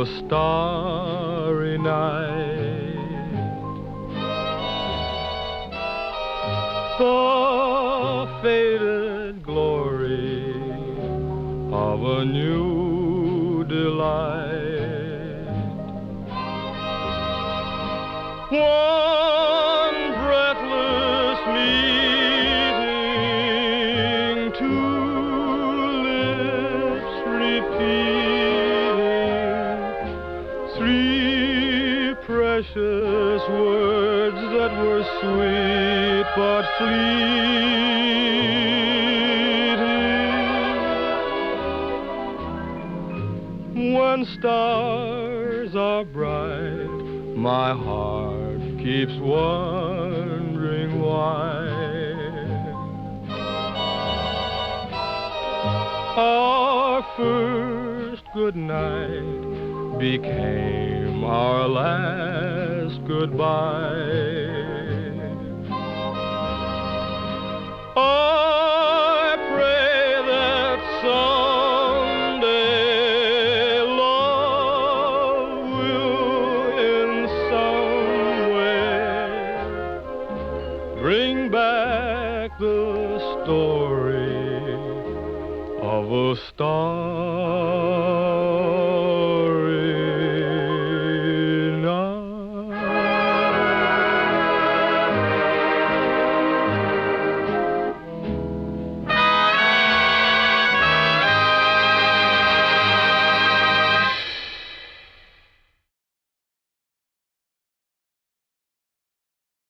a starry night. The faded glory of a new delight. One breathless meeting, two lips repeating, three precious words that were sweet but fleeting. When stars are bright, my heart keeps wondering why. Our first good night became our last goodbye. I pray that someday love will in some way bring back the story of a star